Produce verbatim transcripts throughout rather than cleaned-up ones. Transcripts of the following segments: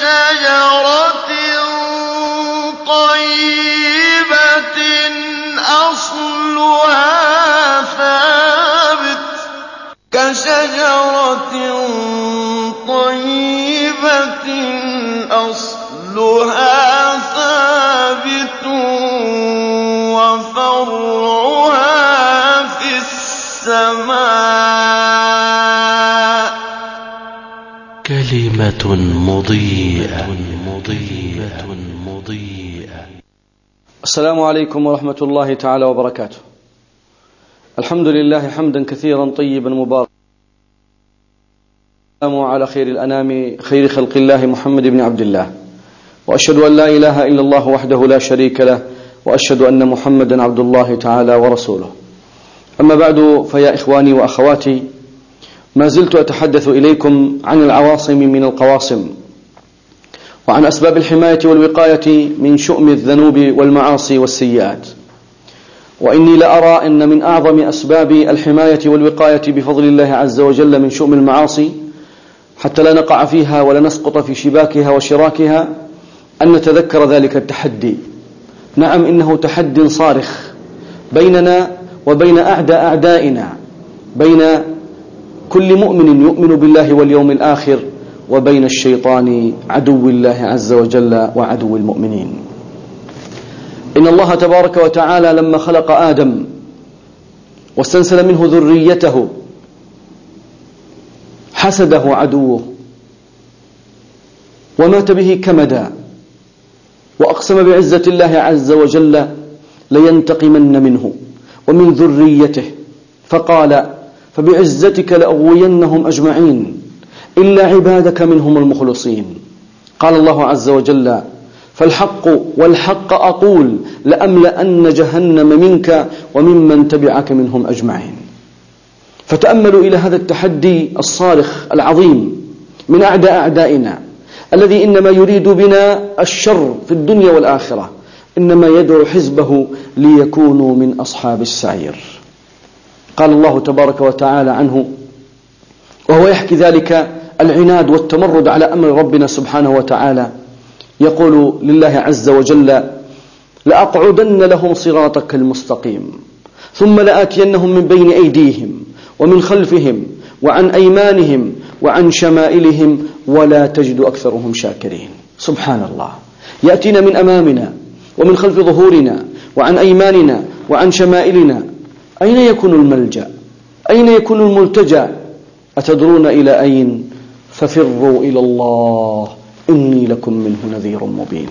كشجرة طيبة أصلها ثابت كشجرة طيبة أصلها ثابت وفرعها في السماء. كلمة مضيئة مضيئة مضيئة. السلام عليكم ورحمة الله تعالى وبركاته. الحمد لله حمدا كثيرا طيبا مباركا على خير الأنام خير خلق الله محمد بن عبد الله، وأشهد أن لا إله إلا الله وحده لا شريك له، وأشهد أن محمدا عبد الله تعالى ورسوله. أما بعد، فيا إخواني وأخواتي، ما زلت أتحدث إليكم عن العواصم من القواصم، وعن أسباب الحماية والوقاية من شؤم الذنوب والمعاصي والسيئات. وإني لأرى أن من أعظم أسباب الحماية والوقاية بفضل الله عز وجل من شؤم المعاصي، حتى لا نقع فيها ولا نسقط في شباكها وشراكها، أن نتذكر ذلك التحدي. نعم، إنه تحد صارخ بيننا وبين أعداء أعدائنا، بين كل مؤمن يؤمن بالله واليوم الآخر وبين الشيطان عدو الله عز وجل وعدو المؤمنين. إن الله تبارك وتعالى لما خلق آدم واستنسل منه ذريته حسده عدوه ومات به كمدا، وأقسم بعزة الله عز وجل لينتقمن منه ومن ذريته، فقال: فبعزتك لأغوينهم أجمعين إلا عبادك منهم المخلصين. قال الله عز وجل: فالحق والحق أقول لأملأن جهنم منك وممن تبعك منهم أجمعين. فتأملوا إلى هذا التحدي الصارخ العظيم من أعداء أعدائنا، الذي إنما يريد بنا الشر في الدنيا والآخرة، إنما يدعو حزبه ليكونوا من أصحاب السعير. قال الله تبارك وتعالى عنه وهو يحكي ذلك العناد والتمرد على أمر ربنا سبحانه وتعالى، يقول لله عز وجل: لأقعدن لهم صراطك المستقيم ثم لآتينهم من بين أيديهم ومن خلفهم وعن أيمانهم وعن شمائلهم ولا تجد أكثرهم شاكرين. سبحان الله، يأتينا من أمامنا ومن خلف ظهورنا وعن أيماننا وعن شمائلنا. أين يكون الملجأ؟ أين يكون الملتجأ؟ أتدرون إلى أين؟ ففروا إلى الله إني لكم منه نذير مبين.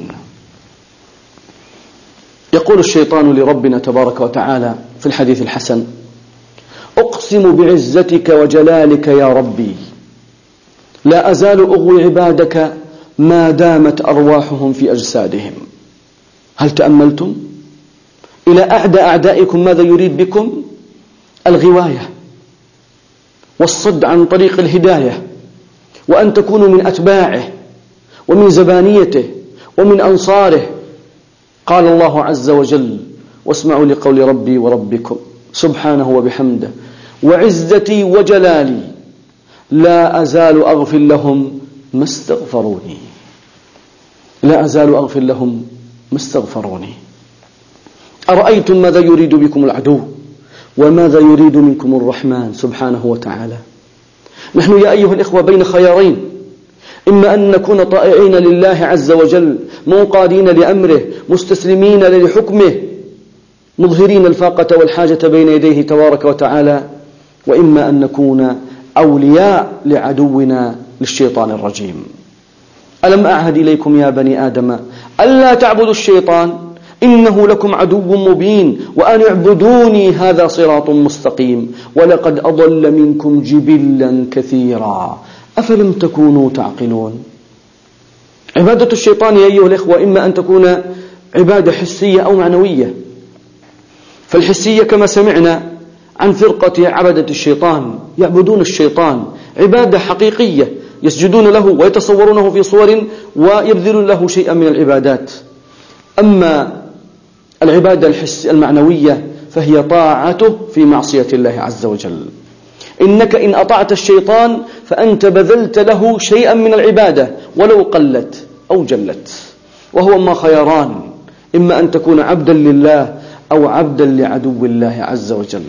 يقول الشيطان لربنا تبارك وتعالى في الحديث الحسن: أقسم بعزتك وجلالك يا ربي لا أزال أغوي عبادك ما دامت أرواحهم في أجسادهم. هل تأملتم إلى أعداء أعدائكم ماذا يريد بكم؟ الغواية والصد عن طريق الهداية، وأن تكونوا من أتباعه ومن زبانيته ومن أنصاره. قال الله عز وجل: واسمعوا لقول ربي وربكم سبحانه وبحمده وعزتي وجلالي لا أزال أغفر لهم ما استغفروني. لا أزال أغفر لهم ما استغفروني. أرأيتم ماذا يريد بكم العدو وماذا يريد منكم الرحمن سبحانه وتعالى؟ نحن يا أيها الإخوة بين خيارين: إما أن نكون طائعين لله عز وجل، منقادين لأمره، مستسلمين لحكمه، مظهرين الفاقة والحاجة بين يديه تبارك وتعالى، وإما أن نكون أولياء لعدونا للشيطان الرجيم. ألم أعهد إليكم يا بني آدم ألا تعبدوا الشيطان إنه لكم عدو مبين وأن اعبدوني هذا صراط مستقيم ولقد أضل منكم جبلا كثيرا أفلم تكونوا تعقلون. عبادة الشيطان يا أيها الإخوة إما أن تكون عبادة حسية أو معنوية. فالحسية كما سمعنا عن فرقة عبدة الشيطان يعبدون الشيطان عبادة حقيقية، يسجدون له ويتصورونه في صور ويبذلون له شيئا من العبادات. أما العبادة الحس المعنوية فهي طاعته في معصية الله عز وجل. إنك إن أطعت الشيطان فأنت بذلت له شيئا من العبادة ولو قلت أو جلت، وهو ما خيران، إما أن تكون عبدا لله أو عبدا لعدو الله عز وجل.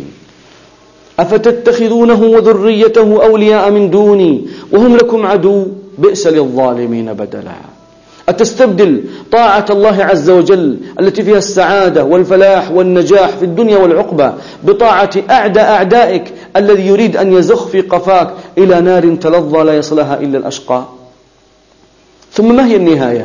أفتتخذونه وذريته أولياء من دوني وهم لكم عدو بئس للظالمين بدلا. أتستبدل طاعة الله عز وجل التي فيها السعادة والفلاح والنجاح في الدنيا والعقبة بطاعة أعدى أعدائك الذي يريد أن يزخ في قفاك إلى نار تلظى لا يصلها إلا الأشقى؟ ثم ما هي النهاية؟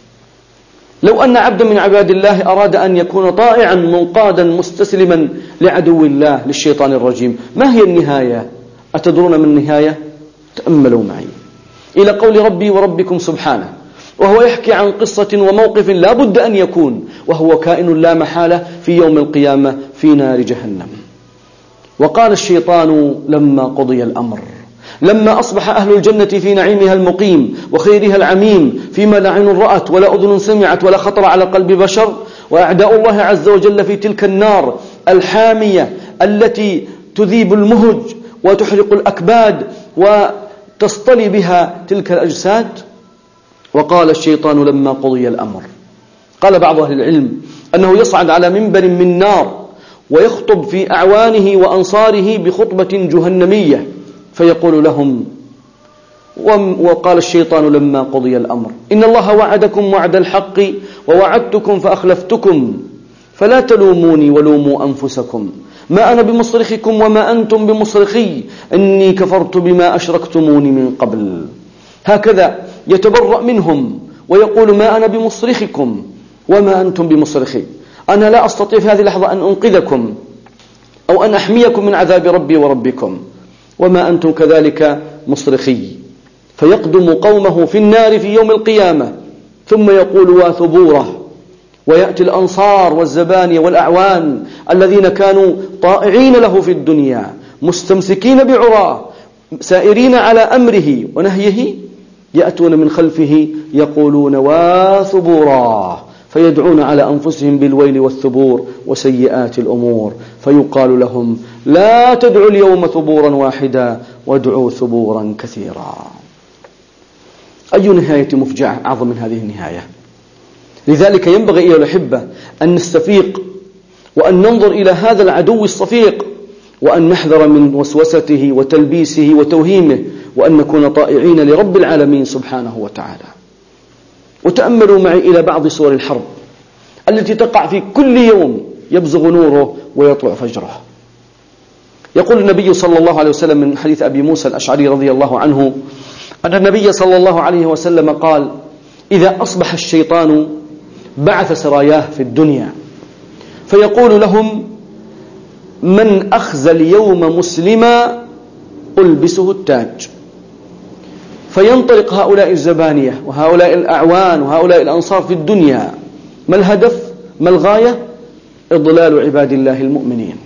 لو أن عبدا من عباد الله أراد أن يكون طائعا منقادا مستسلما لعدو الله للشيطان الرجيم، ما هي النهاية؟ أتدرون من النهاية؟ تأملوا معي إلى قول ربي وربكم سبحانه وهو يحكي عن قصة وموقف لا بد أن يكون، وهو كائن لا محالة في يوم القيامة في نار جهنم. وقال الشيطان لما قضي الأمر، لما أصبح أهل الجنة في نعيمها المقيم وخيرها العميم فيما لا عين رأت ولا أذن سمعت ولا خطر على قلب بشر، وأعداء الله عز وجل في تلك النار الحامية التي تذيب المهج وتحرق الأكباد وتصطلي بها تلك الأجساد. وقال الشيطان لما قضي الأمر، قال بعض أهل العلم أنه يصعد على منبر من نار ويخطب في أعوانه وأنصاره بخطبة جهنمية فيقول لهم، وقال الشيطان لما قضي الأمر إن الله وعدكم وعد الحق ووعدتكم فأخلفتكم فلا تلوموني ولوموا أنفسكم ما أنا بمصرخكم وما أنتم بمصرخي إني كفرت بما أشركتموني من قبل. هكذا يتبرأ منهم ويقول ما أنا بمصرخكم وما أنتم بمصرخي، أنا لا أستطيع في هذه اللحظة أن أنقذكم أو أن أحميكم من عذاب ربي وربكم وما أنتم كذلك مصرخي. فيقدم قومه في النار في يوم القيامة ثم يقول واثبوره، ويأتي الأنصار والزبانية والأعوان الذين كانوا طائعين له في الدنيا مستمسكين بعراه سائرين على أمره ونهيه، يأتون من خلفه يقولون واثبورا، فيدعون على أنفسهم بالويل والثبور وسيئات الأمور، فيقال لهم لا تدعوا اليوم ثبورا واحدا وادعوا ثبورا كثيرا. أي نهاية مفجعة أعظم من هذه النهاية؟ لذلك ينبغي أيها الأحبة أن نستفيق وأن ننظر إلى هذا العدو الصفيق وأن نحذر من وسوسته وتلبيسه وتوهيمه، وأن نكون طائعين لرب العالمين سبحانه وتعالى. وتأملوا معي إلى بعض صور الحرب التي تقع في كل يوم يبزغ نوره ويطلع فجره. يقول النبي صلى الله عليه وسلم من حديث أبي موسى الأشعري رضي الله عنه أن النبي صلى الله عليه وسلم قال إذا أصبح الشيطان بعث سراياه في الدنيا فيقول لهم من أخزى اليوم مسلما ألبسه التاج، فينطلق هؤلاء الزبانية وهؤلاء الأعوان وهؤلاء الأنصار في الدنيا. ما الهدف؟ ما الغاية؟ إضلال عباد الله المؤمنين.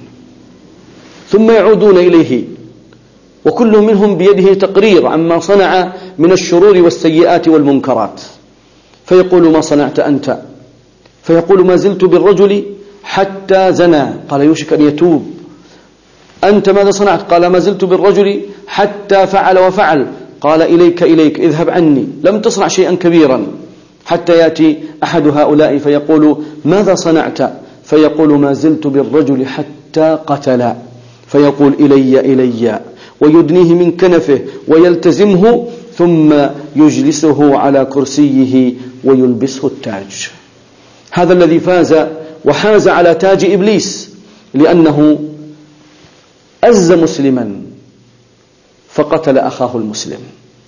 ثم يعودون إليه وكل منهم بيده تقرير عما صنع من الشرور والسيئات والمنكرات، فيقول ما صنعت أنت؟ فيقول ما زلت بالرجل حتى زنى، قال يوشك أن يتوب. أنت ماذا صنعت؟ قال ما زلت بالرجل حتى فعل وفعل، قال إليك إليك اذهب عني، لم تصنع شيئا كبيرا. حتى يأتي أحد هؤلاء فيقول ماذا صنعت؟ فيقول ما زلت بالرجل حتى قتل، فيقول إلي إلي، ويدنيه من كنفه ويلتزمه ثم يجلسه على كرسيه ويلبسه التاج. هذا الذي فاز وحاز على تاج إبليس لأنه أز مسلما فقتل أخاه المسلم.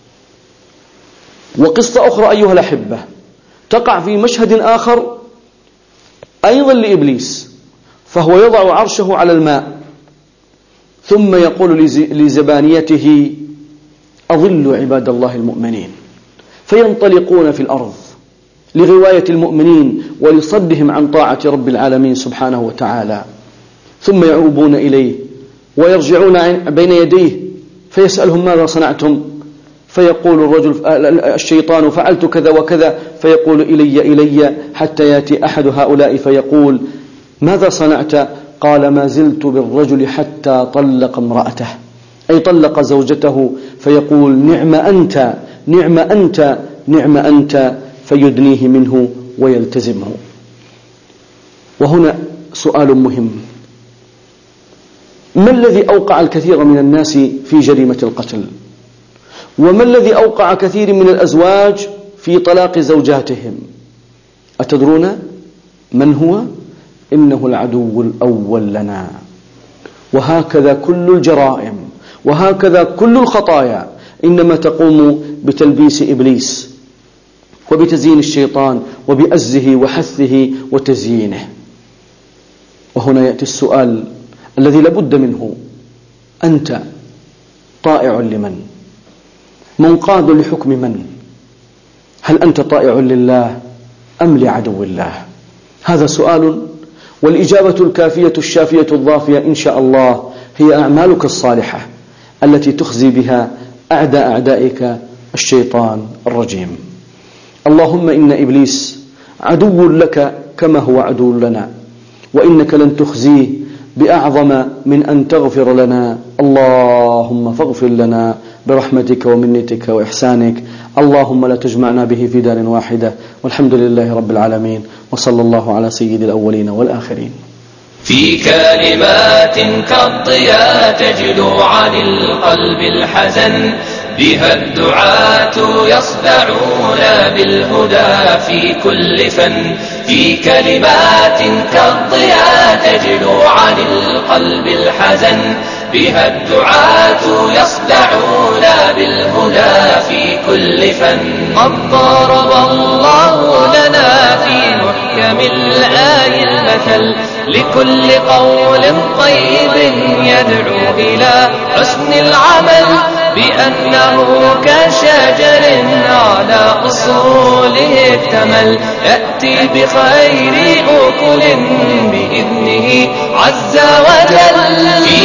وقصة أخرى أيها الأحبة تقع في مشهد آخر أيضا لإبليس، فهو يضع عرشه على الماء ثم يقول لزبانيته أضلوا عباد الله المؤمنين، فينطلقون في الأرض لغواية المؤمنين ولصدهم عن طاعة رب العالمين سبحانه وتعالى، ثم يعوبون إليه ويرجعون بين يديه فيسألهم ماذا صنعتم؟ فيقول الرجل الشيطان فعلت كذا وكذا، فيقول إلي إلي، حتى يأتي أحد هؤلاء فيقول ماذا صنعت؟ قال ما زلت بالرجل حتى طلق امرأته، أي طلق زوجته فيقول نعم أنت نعم أنت نعم أنت، فيدنيه منه ويلتزمه. وهنا سؤال مهم: ما الذي أوقع الكثير من الناس في جريمة القتل؟ وما الذي أوقع كثير من الأزواج في طلاق زوجاتهم؟ أتدرون من هو؟ إنه العدو الأول لنا. وهكذا كل الجرائم وهكذا كل الخطايا إنما تقوم بتلبيس إبليس وبتزيين الشيطان وبأزه وحثه وتزيينه. وهنا يأتي السؤال الذي لابد منه: أنت طائع لمن؟ منقاد لحكم من؟ هل أنت طائع لله أم لعدو الله؟ هذا سؤال، والإجابة الكافية الشافية الضافية إن شاء الله هي أعمالك الصالحة التي تخزي بها أعداء أعدائك الشيطان الرجيم. اللهم إن إبليس عدو لك كما هو عدو لنا، وإنك لن تخزيه بأعظم من أن تغفر لنا. اللهم فاغفر لنا برحمتك ومنتك وإحسانك. اللهم لا تجمعنا به في دار واحدة، والحمد لله رب العالمين، وصلى الله على سيد الأولين والآخرين. في كلمات كالضياء تجلو عن القلب الحزن، بها الدعاة يصدعون بالهدى في كل فن. في كلمات كالضياء تجلو عن القلب الحزن، بها الدعاة يصدعون بالهدى في كل فن. قد ضرب الله لنا في محكم الآي المثل، لكل قول طيب يدعو إلى حسن العمل، بأنه كشجر على أصوله اكتمل، يأتي بخير أكل بإذنه عز وجل.